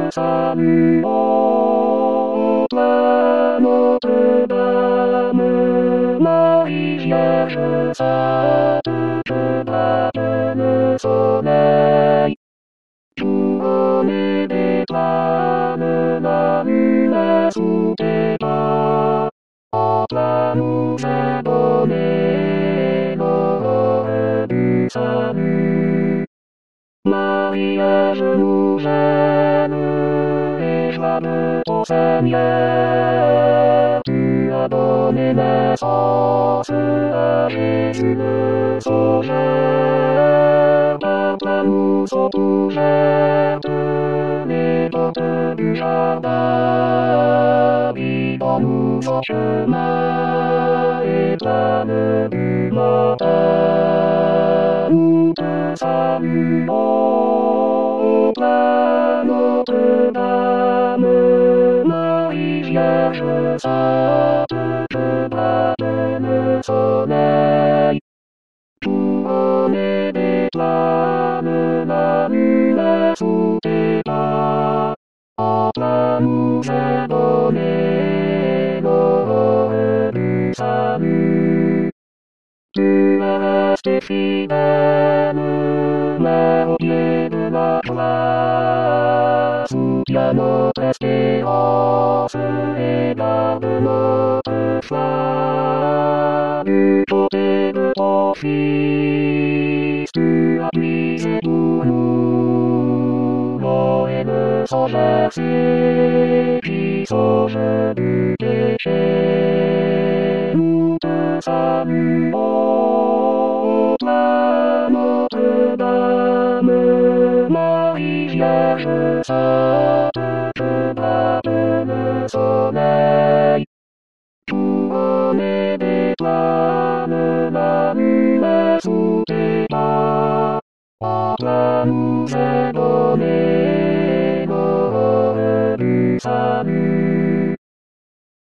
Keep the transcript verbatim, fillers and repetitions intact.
Notre-Dame, ô Notre-Dame, Marie Vierge sainte, que batte le soleil. Couronné d'étoiles, la lune est sous tes pas. En toi nous est donné l'aurore du salut. Marie est genoux et joie de ton Seigneur. Tu as donné naissance à Jésus le Sauveur. Par toi nous sont ouvertes les portes du jardin. Guide-nous en chemin étoile du matin. Nous te saluons, ô pleine Notre-Dame, Marie Vierge sainte, que batte le soleil. Couronnée d'étoiles, la lune est sous tes pas. En toi nous est donné l'aurore du salut. Tu es restée fidèle, mère au pied de la croix. Soutiens notre espérance et garde notre foi. Du côté de ton Fils, tu as puisé pour nous l'eau et le sang versé qui sauve du péché. Nous te saluons, ô toi Notre-Dame, Marie Vierge sainte, que batte le soleil. Couronnée d'étoiles, la lune est sous tes pas. En toi nous est donné l'aurore du salut.